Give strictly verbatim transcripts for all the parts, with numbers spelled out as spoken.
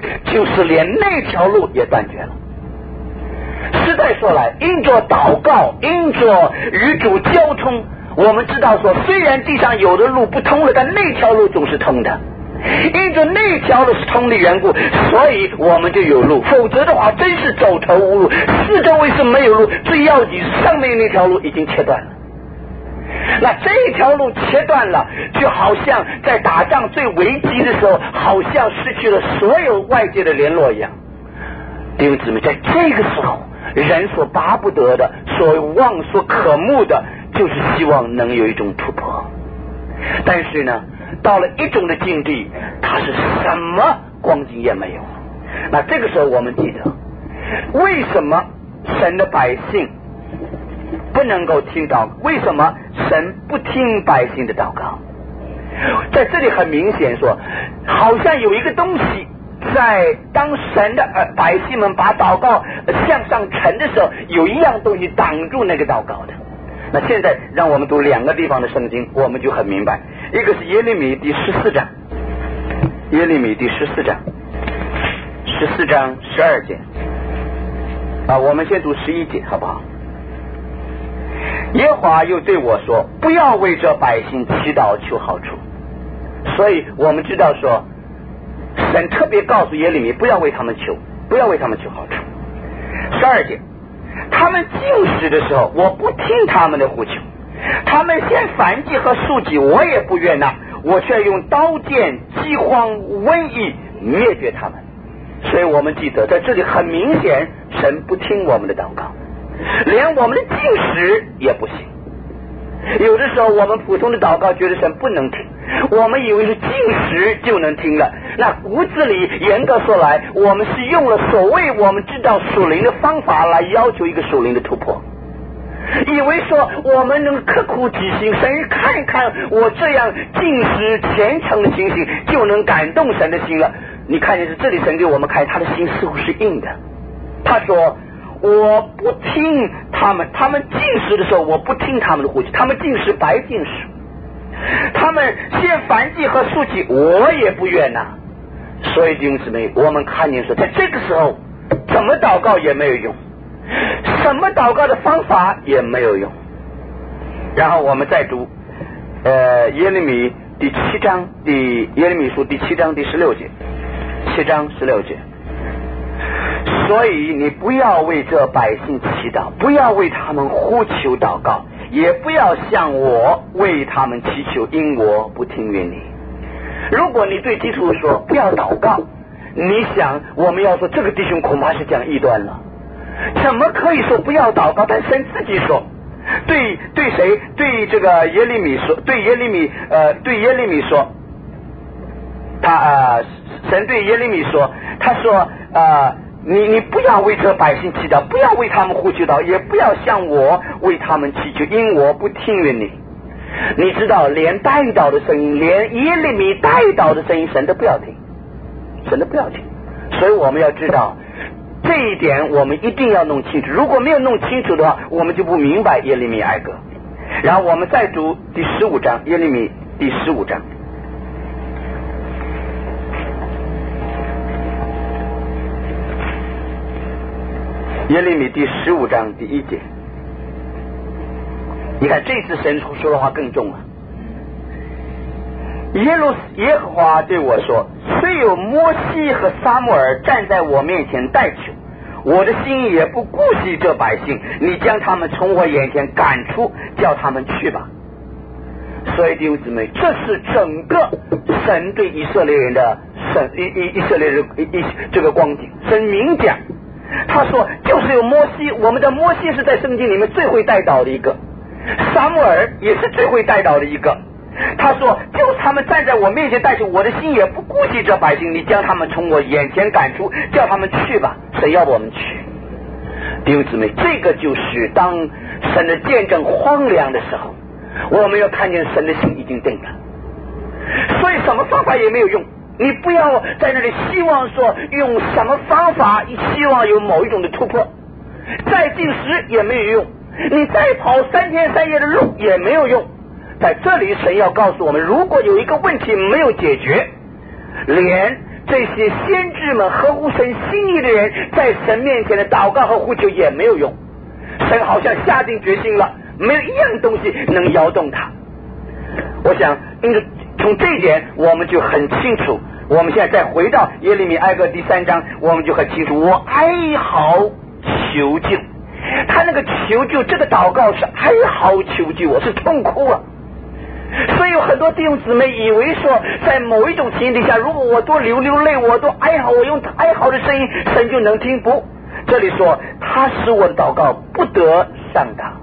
就是连那条路也断绝了。实在说来，因着祷告，因着与主交通，我们知道说，虽然地上有的路不通了，但那条路总是通的。因着那条路是通的缘故，所以我们就有路，否则的话真是走投无路，四周围是没有路，最要紧上面那条路已经切断了。那这条路切断了，就好像在打仗最危急的时候，好像失去了所有外界的联络一样。弟兄姊妹，在这个时候，人所巴不得的，所望所渴慕的，就是希望能有一种突破。但是呢，到了一种的境地，它是什么光景也没有。那这个时候我们记得，为什么神的百姓不能够听到？为什么神不听百姓的祷告？在这里很明显说，好像有一个东西，在当神的呃百姓们把祷告向上沉的时候，有一样东西挡住那个祷告的。那现在让我们读两个地方的圣经，我们就很明白。一个是耶利米第十四章，耶利米第十四章，十四章十二节啊，我们先读十一节好不好？耶和华又对我说，不要为这百姓祈祷求好处。所以我们知道说，神特别告诉耶利米，不要为他们求，不要为他们求好处。十二节，他们进食的时候，我不听他们的呼求，他们献燔祭和素祭，我也不悦纳，我却用刀剑、饥荒、瘟疫灭绝他们。所以我们记得，在这里很明显，神不听我们的祷告，连我们的进食也不行。有的时候我们普通的祷告觉得神不能听，我们以为是进食就能听了，那骨子里严格说来，我们是用了所谓我们知道属灵的方法来要求一个属灵的突破，以为说我们能刻苦己心，神看一看我这样进食虔诚的情形，就能感动神的心了。你看见是这里神给我们看，他的心似乎是硬的。他说我不听他们，他们进食的时候我不听他们的呼吸，他们进食白进食，他们献燔祭和素祭我也不悦纳。所以弟兄姊妹，我们看见说，在这个时候怎么祷告也没有用，什么祷告的方法也没有用。然后我们再读呃耶利米第七章，第耶利米书第七章第十六节，七章十六节。所以你不要为这百姓祈祷，不要为他们呼求祷告，也不要向我为他们祈求，因我不听允你。如果你对基督徒说不要祷告，你想我们要说这个弟兄恐怕是讲异端了。怎么可以说不要祷告？但神自己说，对对谁？对这个耶利米说，对耶利米呃对耶利米说，他呃神对耶利米说，他说呃你你不要为这百姓祈祷，不要为他们呼求祷，也不要向我为他们祈求，因我不听允你。你知道，连代祷的声音，连耶利米代祷的声音，神都不要听，神都不要听。所以我们要知道这一点，我们一定要弄清楚。如果没有弄清楚的话，我们就不明白耶利米哀歌。然后我们再读第十五章，耶利米第十五章。耶利米第十五章第一节，你看这次神说的话更重了。耶路耶和华对我说，虽有摩西和撒母耳站在我面前代求，我的心也不顾惜这百姓，你将他们从我眼前赶出，叫他们去吧。所以弟兄姊妹，这是整个神对以色列人的神以以以色列人一这个光景。神明讲，他说就是有摩西，我们的摩西是在圣经里面最会带祷的一个，撒母耳也是最会带祷的一个。他说就他们站在我面前代求，我的心也不顾惜这百姓，你将他们从我眼前赶出，叫他们去吧。谁要我们去？弟兄姊妹，这个就是当神的见证荒凉的时候，我们要看见神的心已经定了。所以什么方法也没有用，你不要在那里希望说用什么方法希望有某一种的突破，再进食也没有用，你再跑三天三夜的路也没有用。在这里神要告诉我们，如果有一个问题没有解决，连这些先知们合乎神心意的人，在神面前的祷告和呼求也没有用，神好像下定决心了，没有一样东西能摇动他。我想因此从这一点我们就很清楚，我们现在再回到耶利米哀歌第三章，我们就很清楚，我哀嚎求救，他那个求救这个祷告是哀嚎求救，我是痛哭啊。所以有很多弟兄姊妹以为说，在某一种情形下，如果我多流流泪，我多哀嚎，我用哀嚎的声音，神就能听。不，这里说他使我的祷告不得上达。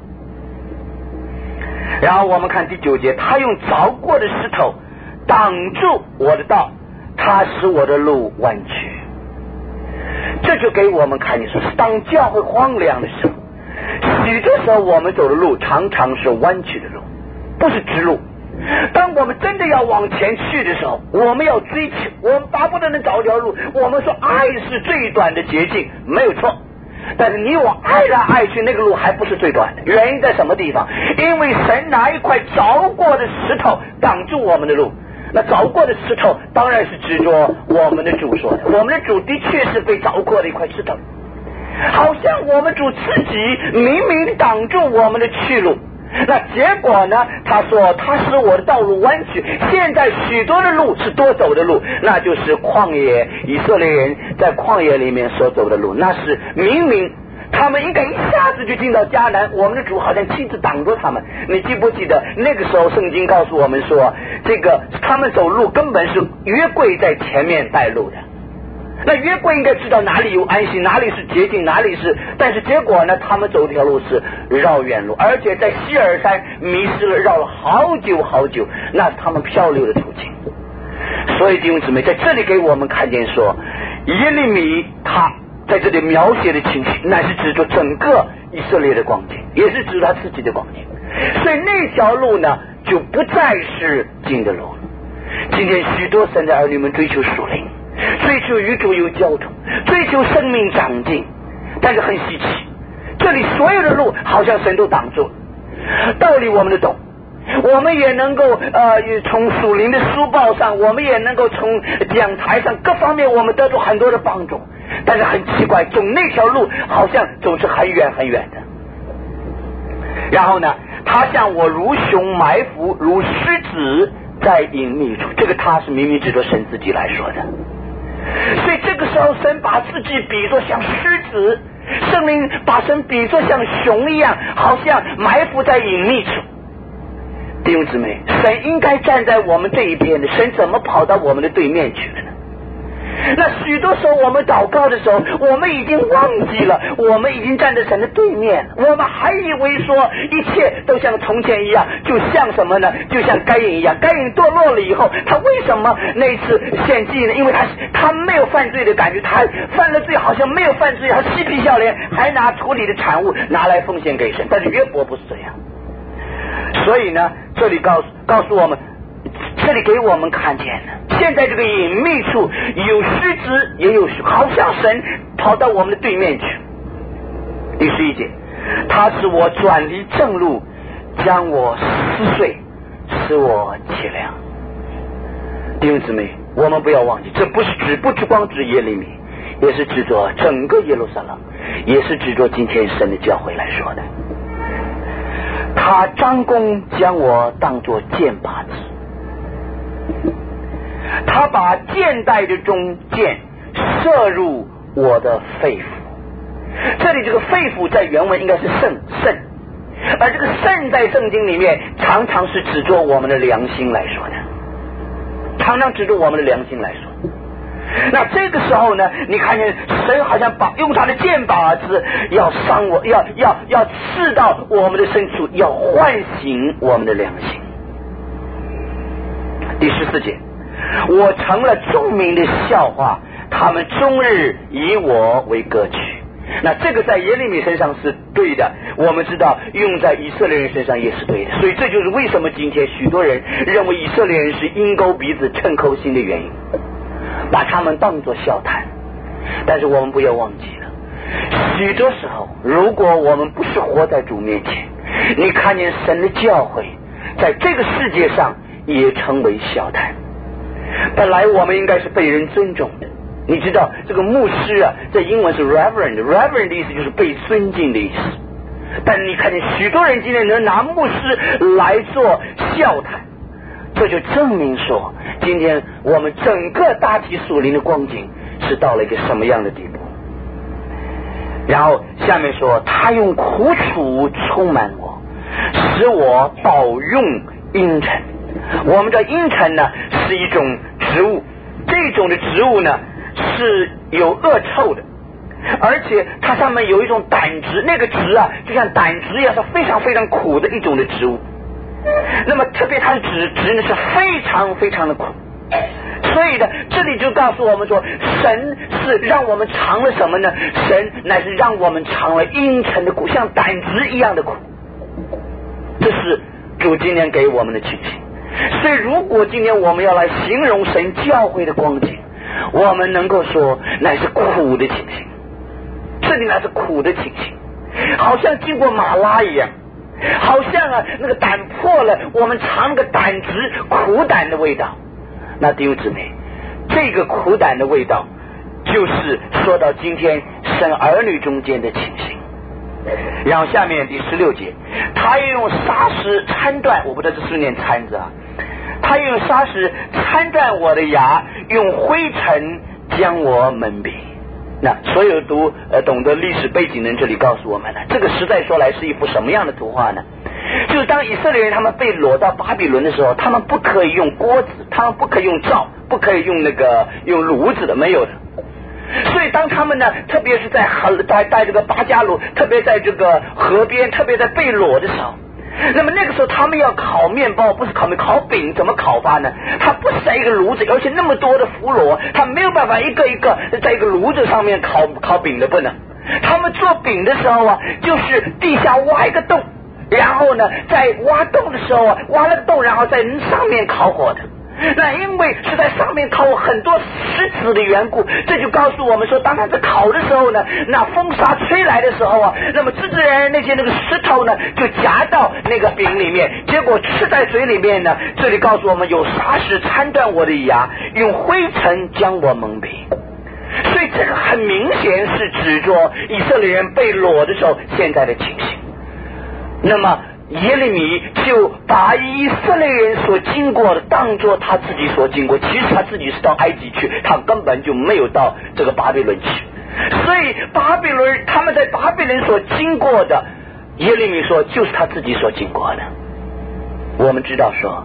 然后我们看第九节，他用凿过的石头挡住我的道，他使我的路弯曲。这就给我们看见说，当教会荒凉的时候，许多时候我们走的路常常是弯曲的路，不是直路。当我们真的要往前去的时候，我们要追求，我们巴不得能找一条路。我们说爱是最短的捷径，没有错，但是你往爱来爱去，那个路还不是最短的。原因在什么地方？因为神拿一块凿过的石头挡住我们的路。那凿过的石头当然是指着我们的主说的，我们的主的确是被凿过的一块石头，好像我们主自己明明挡住我们的去路。那结果呢？他说他使我的道路弯曲，现在许多的路是多走的路，那就是旷野，以色列人在旷野里面所走的路，那是明明他们应该一下子就进到迦南，我们的主好像亲自挡住他们。你记不记得那个时候圣经告诉我们说，这个他们走路根本是约柜在前面带路的。那约柜应该知道哪里有安息，哪里是捷径，哪里是，但是结果呢，他们走这条路是绕远路，而且在希尔山迷失了，绕了好久好久，那是他们漂流的途径。所以弟兄姊妹，在这里给我们看见说，耶利米他在这里描写的情绪，乃是指着整个以色列的光景，也是指他自己的光景。所以那条路呢，就不再是近的路了。今天许多神的儿女们追求属灵，追求与主有交通，追求生命长进，但是很稀奇，这里所有的路好像神都挡住了。道理我们都懂，我们也能够呃从属灵的书报上，我们也能够从讲台上各方面我们得到很多的帮助，但是很奇怪，走那条路好像总是很远很远的。然后呢，他向我如熊埋伏，如狮子在隐秘处，这个他是明明指着神自己来说的。所以这个时候神把自己比作像狮子，圣灵把神比作像熊一样，好像埋伏在隐秘处。弟兄姊妹，神应该站在我们这一边的，神怎么跑到我们的对面去了呢？那许多时候我们祷告的时候，我们已经忘记了，我们已经站在神的对面，我们还以为说一切都像从前一样，就像什么呢？就像该隐一样。该隐堕落了以后，他为什么那次献祭呢？因为他他没有犯罪的感觉，他犯了罪好像没有犯罪，他嬉皮笑脸，还拿土里的产物拿来奉献给神。但是约伯不是这样。所以呢，这里告诉告诉我们，这里给我们看见了，现在这个隐秘处有狮子也有熊，好像神跑到我们的对面去。第十一节，他使我转离正路，将我撕碎，使我凄凉。弟兄姊妹，我们不要忘记，这不是指不只光指耶利米，也是指着整个耶路撒冷，也是指着今天神的教会来说的。他张弓将我当作箭靶子，他把箭袋的中箭射入我的肺腑。这里这个肺腑在原文应该是肾肾，而这个肾在圣经里面常常是指着我们的良心来说的，常常指着我们的良心来说。那这个时候呢，你看见神好像把用他的箭靶子要伤我，要要要刺到我们的深处，要唤醒我们的良心。第十四节，我成了众民的笑话，他们终日以我为歌曲。那这个在耶利米身上是对的，我们知道用在以色列人身上也是对的，所以这就是为什么今天许多人认为以色列人是鹰钩鼻子称口心的原因，把他们当作笑谈。但是我们不要忘记了，许多时候如果我们不是活在主面前，你看见神的教诲在这个世界上也成为笑谈。 本来我们应该是被人尊重的。你知道这个牧师啊，在英文是 reverend， reverend 的意思就是被尊敬的意思。但你看见许多人今天能拿牧师来做笑谈，这就证明说，今天我们整个大体属灵的光景是到了一个什么样的地步。然后下面说，他用苦楚充满我，使我饱用阴沉。我们的阴沉呢是一种植物，这种的植物呢是有恶臭的，而且它上面有一种胆汁，那个汁啊就像胆汁一样，是非常非常苦的一种的植物。那么特别它的汁汁呢是非常非常的苦，所以呢这里就告诉我们说，神是让我们尝了什么呢？神乃是让我们尝了阴沉的苦，像胆汁一样的苦。这是主今天给我们的情形。所以如果今天我们要来形容神教会的光景，我们能够说乃是苦的情形，这里乃是苦的情形，好像经过马拉一样，好像啊那个胆破了，我们尝个胆汁苦胆的味道。那弟兄姊妹，这个苦胆的味道就是说到今天神儿女中间的情形。然后下面第十六节，他用砂石参断，我不知道这是念参字啊，他用砂石参断我的牙，用灰尘将我蒙蔽。那所有读呃懂得历史背景的人这里告诉我们了，这个实在说来是一幅什么样的图画呢？就是当以色列人他们被掳到巴比伦的时候，他们不可以用锅子，他们不可以用灶，不可以用那个用炉子的，没有的。所以当他们呢，特别是在在在这个巴加鲁，特别在这个河边，特别在被掳的时候，那么那个时候他们要烤面包，不是烤面烤饼，怎么烤法呢？他不是在一个炉子，而且那么多的俘虏，他没有办法一个一个在一个炉子上面烤烤饼的，不能。他们做饼的时候啊，就是地下挖一个洞，然后呢在挖洞的时候啊，挖了个洞，然后在上面烤火的。那因为是在上面烤很多石子的缘故，这就告诉我们说，当他在烤的时候呢，那风沙吹来的时候啊，那么自自然然那些那个石头呢就夹到那个饼里面，结果吃在嘴里面呢。这里告诉我们，有砂石参断我的牙，用灰尘将我蒙蔽。所以这个很明显是指着以色列人被掳的时候现在的情形。那么耶利米就把以色列人所经过的当作他自己所经过，其实他自己是到埃及去，他根本就没有到这个巴比伦去。所以巴比伦他们在巴比伦所经过的，耶利米说就是他自己所经过的。我们知道说，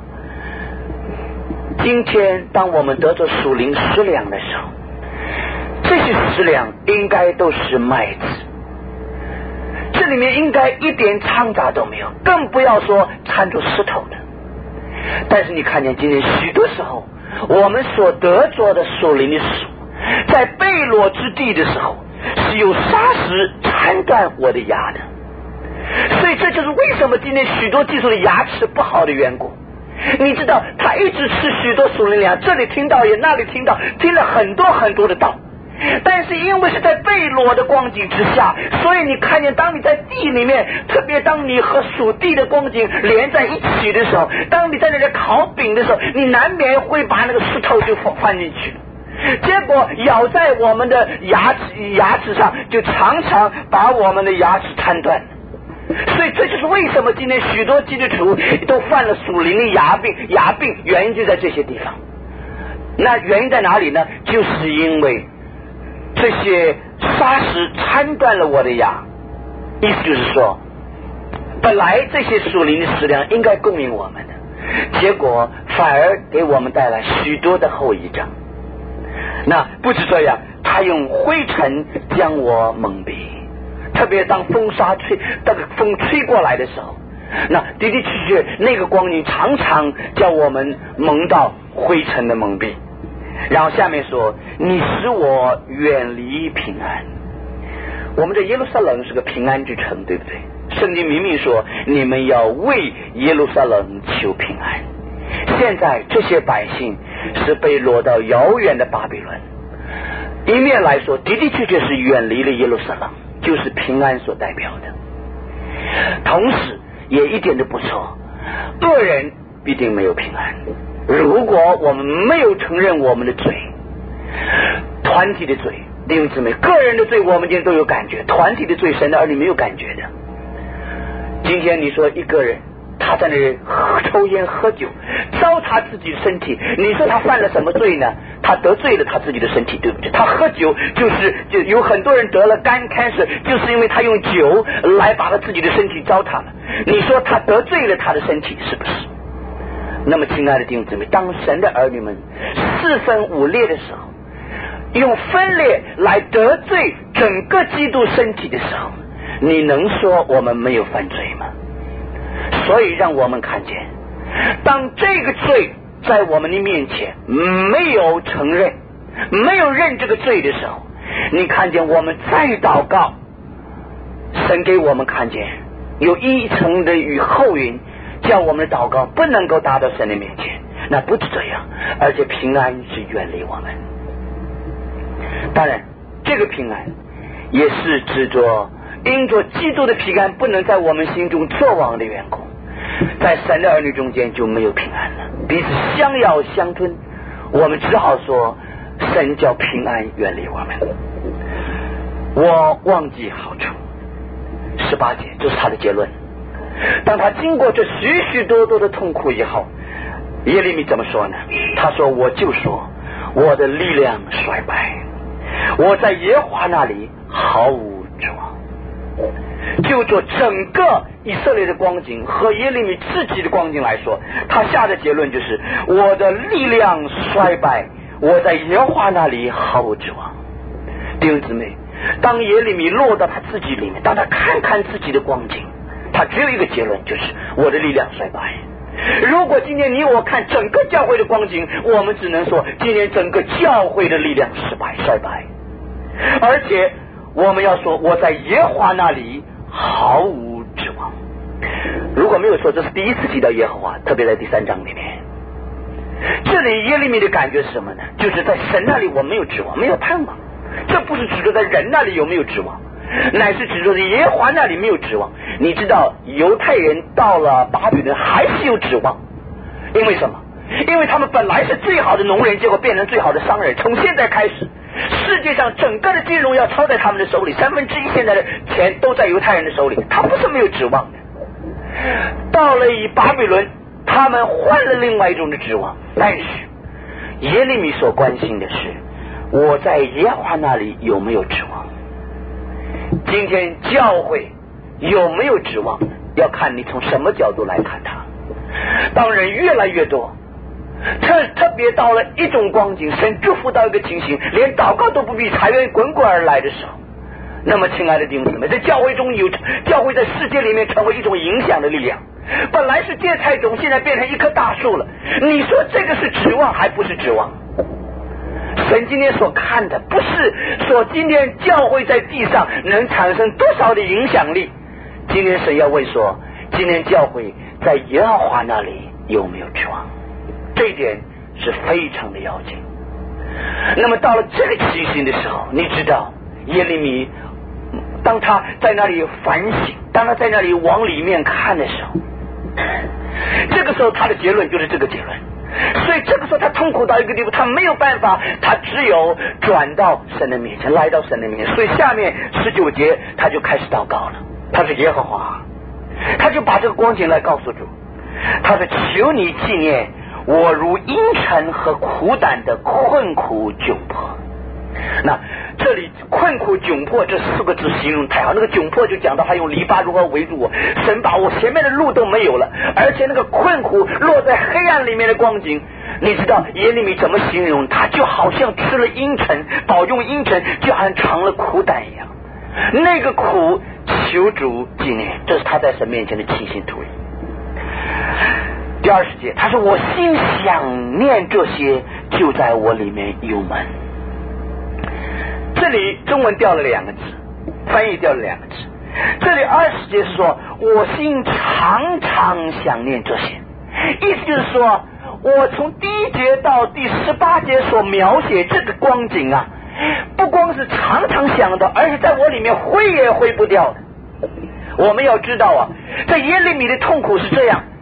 今天当我们得着属灵食粮的时候，这些食粮应该都是麦子，这里面应该一点掺杂都没有，更不要说掺着石头的。但是你看见今天许多时候我们所得着的属灵的食物，在被掳之地的时候是有砂石掺断我的牙的。所以这就是为什么今天许多基督的牙齿不好的缘故。你知道他一直吃许多属灵粮，这里听到也那里听到，听了很多很多的道，但是因为是在被掳的光景之下，所以你看见当你在地里面，特别当你和属地的光景连在一起的时候，当你在那里烤饼的时候，你难免会把那个石头就放进去，结果咬在我们的牙齿牙齿上，就常常把我们的牙齿掺断。所以这就是为什么今天许多基督徒都犯了属灵的牙病，牙病原因就在这些地方。那原因在哪里呢？就是因为这些砂石掺断了我的牙。意思就是说，本来这些属灵的食粮应该供应我们的，结果反而给我们带来许多的后遗症。那不止这样，他用灰尘将我蒙蔽，特别当风沙吹，这个风吹过来的时候，那的的确确那个光景常常叫我们蒙到灰尘的蒙蔽。然后下面说，你使我远离平安。我们的耶路撒冷是个平安之城，对不对？圣经明明说你们要为耶路撒冷求平安。现在这些百姓是被掳到遥远的巴比伦，一面来说的的确确是远离了耶路撒冷，就是平安所代表的。同时也一点都不错，恶人必定没有平安， 如果我们没有承认我们的罪，团体的罪，弟兄姊妹，个人的罪我们今天都有感觉，团体的罪神的儿女没有感觉的。今天你说一个人他在那里抽烟喝酒糟蹋自己的身体，你说他犯了什么罪呢？他得罪了他自己的身体，对不对？他喝酒就是就有很多人得了肝 cancer， 就是因为他用酒来把他自己的身体糟蹋了。你说他得罪了他的身体，是不是？那么亲爱的弟兄姊妹，当神的儿女们四分五裂的时候，用分裂来得罪整个基督身体的时候，你能说我们没有犯罪吗？所以让我们看见，当这个罪在我们的面前没有承认，没有认这个罪的时候，你看见我们再祷告，神给我们看见有一层的雨后云，叫我们的祷告不能够达到神的面前。那不止这样，而且平安是远离我们。当然这个平安也是指着因着基督的平安不能在我们心中作王的缘故，在神的儿女中间就没有平安了，彼此相咬相吞，我们只好说神叫平安远离我们。我忘记好处，十八节这是他的结论。当他经过这许许多多的痛苦以后，耶利米怎么说呢？他说我就说我的力量衰败，我在耶和华那里毫无指望。就做整个以色列的光景和耶利米自己的光景来说，他下的结论就是我的力量衰败，我在耶和华那里毫无指望。弟兄姊妹，当耶利米落到他自己里面，当他看看自己的光景，他只有一个结论，就是我的力量衰败。如果今天你我看整个教会的光景，我们只能说今天整个教会的力量失败衰败，而且我们要说我在耶和华那里毫无指望。如果没有说这是第一次提到耶和华，特别在第三章里面，这里耶利米的感觉是什么呢？就是在神那里我没有指望，没有盼望。这不是指着在人那里有没有指望，乃是指着在耶和华那里没有指望。你知道犹太人到了巴比伦还是有指望，因为什么？因为他们本来是最好的农人，结果变成最好的商人。从现在开始，世界上整个的金融要操在他们的手里，三分之一现在的钱都在犹太人的手里，他不是没有指望的。到了以巴比伦，他们换了另外一种的指望。但是耶利米所关心的是我在耶和华那里有没有指望。今天教会有没有指望，要看你从什么角度来看它。当人越来越多，特特别到了一种光景，神祝福到一个情形，连祷告都不必，财源滚滚而来的时候，那么亲爱的弟兄姊妹，在教会中有教会在世界里面成为一种影响的力量，本来是芥菜种，现在变成一棵大树了。你说这个是指望还不是指望？神今天所看的不是说今天教会在地上能产生多少的影响力，今天神要问说今天教会在耶和华那里有没有指望，这一点是非常的要紧。那么到了这个情形的时候，你知道耶利米当他在那里反省，当他在那里往里面看的时候，这个时候他的结论就是这个结论。所以这个时候他痛苦到一个地步，他没有办法，他只有转到神的面前，来到神的面前。所以下面十九节他就开始祷告了，他是耶和华，他就把这个光景来告诉主，他说求你纪念我如阴沉和苦胆的困苦窘迫。那这里困苦窘迫这四个字形容太好，那个窘迫就讲到他用篱笆如何围住我，神把我前面的路都没有了，而且那个困苦落在黑暗里面的光景，你知道耶利米怎么形容他？就好像吃了阴沉，饱用阴沉，就好像尝了苦胆一样，那个苦求主纪念，这是他在神面前的清心吐意。第二十节他说我心想念这些，就在我里面忧闷。这里中文掉了两个字，翻译掉了两个字。这里二十节是说我心常常想念这些，意思就是说我从第一节到第十八节所描写这个光景啊，不光是常常想到，而是在我里面挥也挥不掉的。我们要知道啊，在耶利米的痛苦是这样，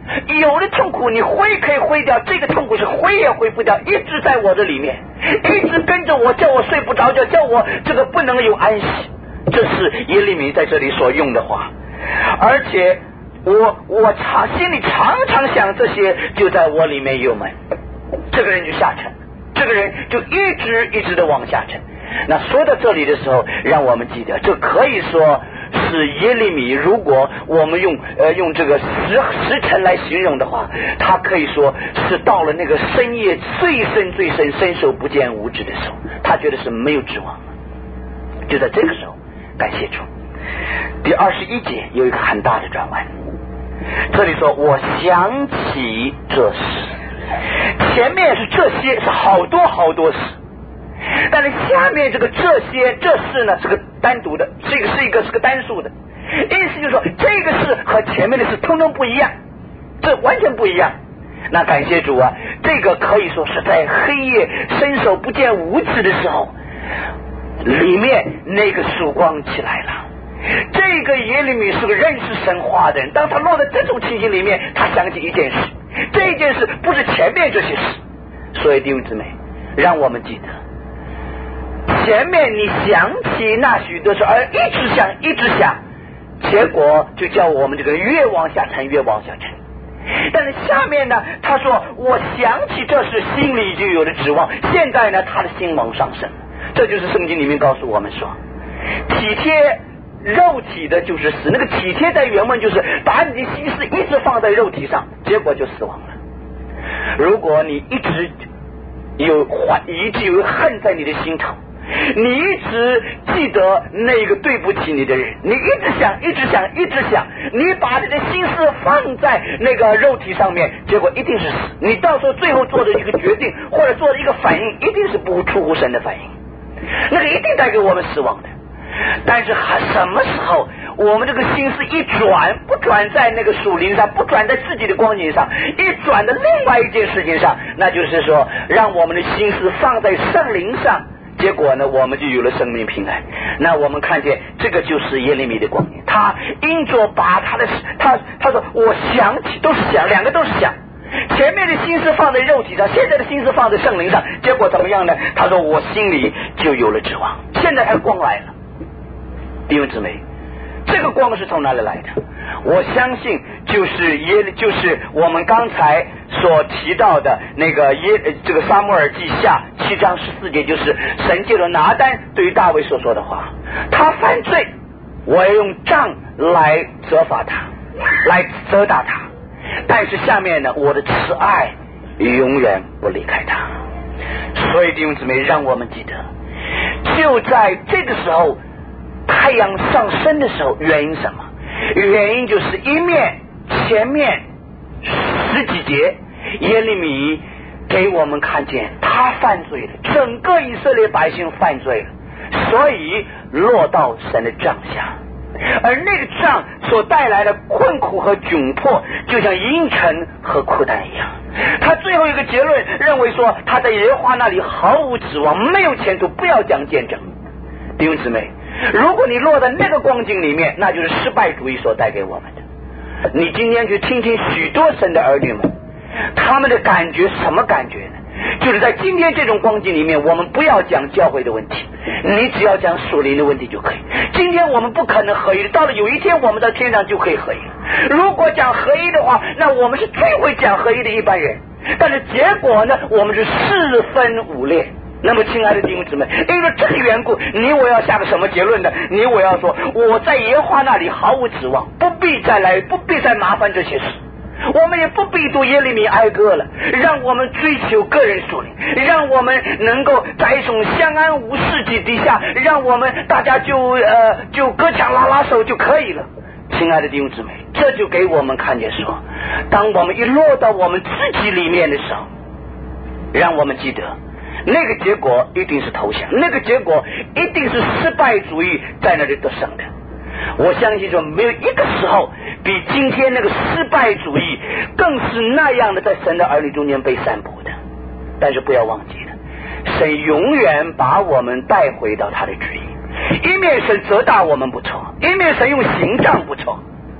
有的痛苦你挥可以挥掉，这个痛苦是挥也挥不掉，一直在我的里面，一直跟着我，叫我睡不着觉，叫我这个不能有安息。这是耶利米在这里所用的话。而且我我常心里常常想这些，就在我里面有门，这个人就下沉，这个人就一直一直的往下沉。那说到这里的时候，让我们记得，这可以说是耶利米，如果我们用呃用这个时时辰来形容的话，他可以说是到了那个深夜最深最深伸手不见五指的时候，他觉得是没有指望了。就在这个时候，感谢主，第二十一节有一个很大的转弯。这里说我想起这事，前面是这些，是好多好多事，但是下面这个这些这事呢是个单独的，是一个是一个是个单数的，意思就是说这个事和前面的事通通不一样，这完全不一样。那感谢主啊，这个可以说是在黑夜伸手不见五指的时候，里面那个曙光起来了。这个耶利米是个认识神话的人，当他落在这种情形里面，他想起一件事，这件事不是前面这些事。所以弟兄姊妹，让我们记得，前面你想起那许多事，而一直想一直想，结果就叫我们这个越往下沉越往下沉。但是下面呢，他说我想起这事，心里就有了指望。现在呢，他的心往上升，这就是圣经里面告诉我们说，体贴肉体的就是死。那个体贴在原文就是把你的心思一直放在肉体上，结果就死亡了。如果你一直有一直有恨在你的心头，你一直记得那个对不起你的人，你一直想一直想一直想，你把你的心思放在那个肉体上面，结果一定是死。你到时候最后做的一个决定或者做的一个反应，一定是不出乎神的反应，那个一定带给我们死亡的。但是什么时候我们这个心思一转，不转在那个属灵上，不转在自己的光景上，一转的另外一件事情上，那就是说让我们的心思放在圣灵上，结果呢我们就有了生命平安。那我们看见这个就是耶利米的光景，他因着把他的他他说我想起，都是想，两个都是想，前面的心思放在肉体上，现在的心思放在圣灵上，结果怎么样呢？他说我心里就有了指望。现在他光来了，弟兄姊妹，这个光是从哪里来的？我相信就是耶，就是我们刚才所提到的那个耶，这个撒母耳记下七章十四节，就是神借着拿单对于大卫所说的话。他犯罪，我要用杖来责罚他，来责打他，但是下面呢，我的慈爱永远不离开他。所以弟兄姊妹，让我们记得，就在这个时候太阳上升的时候，原因什么？原因就是一面前面十几节耶利米给我们看见他犯罪了，整个以色列百姓犯罪了，所以落到神的杖下。而那个杖所带来的困苦和窘迫，就像阴沉和苦胆一样。他最后一个结论认为说，他在耶和华那里毫无指望，没有前途，不要讲见证。弟兄姊妹，如果你落在那个光景里面，那就是失败主义所带给我们的。你今天去听听许多神的儿女们，他们的感觉什么感觉呢？就是在今天这种光景里面，我们不要讲教会的问题，你只要讲属灵的问题就可以。今天我们不可能合一，到了有一天我们到天上就可以合一。如果讲合一的话，那我们是最会讲合一的一般人，但是结果呢，我们是四分五裂。那么亲爱的弟兄姊妹，因为这个缘故，你我要下个什么结论呢？你我要说，我在耶和华那里毫无指望，不必再来，不必再麻烦这些事，我们也不必读耶利米哀歌了，让我们追求个人属灵，让我们能够在一种相安无事之底下，让我们大家就呃就歌唱拉拉手就可以了。亲爱的弟兄姊妹，这就给我们看见说，当我们一落到我们自己里面的时候，让我们记得那个结果一定是投降，那个结果一定是失败主义在那里得胜的。我相信说，没有一个时候比今天那个失败主义更是那样的在神的儿女中间被散布的。但是不要忘记了，神永远把我们带回到他的旨意。一面神责打我们不错，一面神用刑杖不错。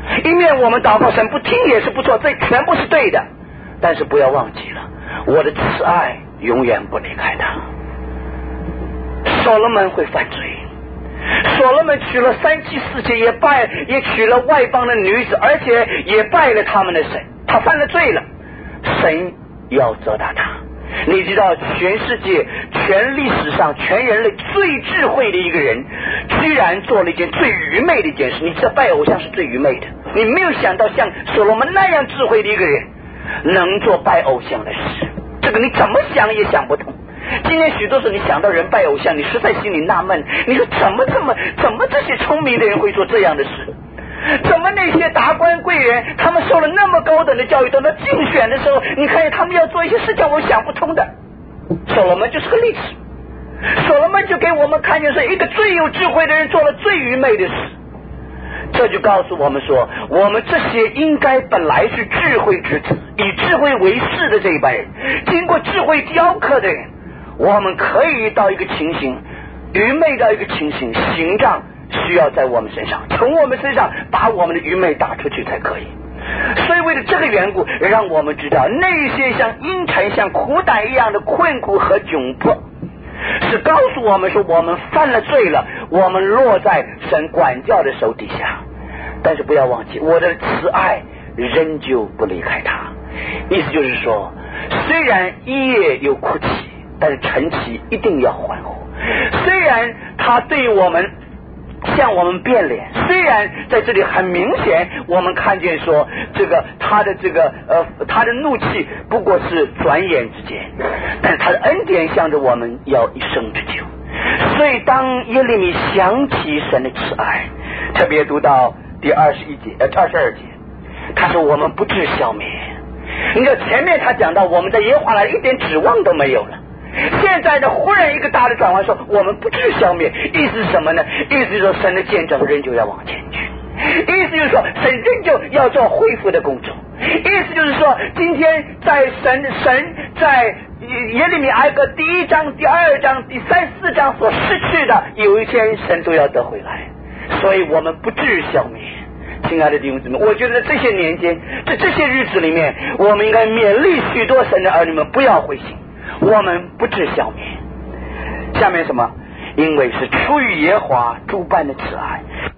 一面我们祷告神不听也是不错，这全部是对的，但是不要忘记了，我的慈爱永远不离开他。所罗门会犯罪，所罗门娶了三妻四妾，也拜也娶了外邦的女子，而且也拜了他们的神，他犯了罪了，神要责打他。你知道全世界全历史上全人类最智慧的一个人居然做了一件最愚昧的一件事。你知道拜偶像是最愚昧的，你没有想到像所罗门那样智慧的一个人能做拜偶像的事，这个你怎么想也想不通。今天许多时候你想到人拜偶像，你实在心里纳闷，你说怎么这么怎么这些聪明的人会做这样的事？怎么那些达官贵人他们受了那么高等的教育，等到竞选的时候你看见他们要做一些事叫我想不通的。所罗门就是个例子，所罗门就给我们看见说一个最有智慧的人做了最愚昧的事。这就告诉我们说，我们这些应该本来是智慧之子，以智慧为事的这一班人，经过智慧雕刻的人，我们可以到一个情形，愚昧到一个情形，形状需要在我们身上，从我们身上把我们的愚昧打出去才可以。所以为了这个缘故，让我们知道那些像阴沉像苦胆一样的困苦和窘迫，是告诉我们说我们犯了罪了，我们落在神管教的手底下。但是不要忘记，我的慈爱仍旧不离开他。意思就是说，虽然一夜有哭泣，但是晨起一定要欢呼。虽然他对我们向我们变脸，虽然在这里很明显我们看见说这个他的这个呃他的怒气不过是转眼之间，但是他的恩典向着我们要一生之久。所以当耶利米想起神的慈爱，特别读到第二十一节呃二十二节，他说我们不致消灭。你看前面他讲到我们在耶和华那一点指望都没有了，现在呢忽然一个大的转弯说我们不致消灭，意思是什么呢？意思就是说神的见证仍旧要往前去，意思就是说神仍旧要做恢复的工作，意思就是说今天在神神在耶利米哀歌第一章第二章第三四章所失去的，有一天神都要得回来，所以我们不致消灭。亲爱的弟兄姊妹，我觉得在这些年间在这些日子里面，我们应该勉励许多神的儿女们不要灰心，我们不致消灭。下面什么？因为是出于耶和华诸般的慈爱，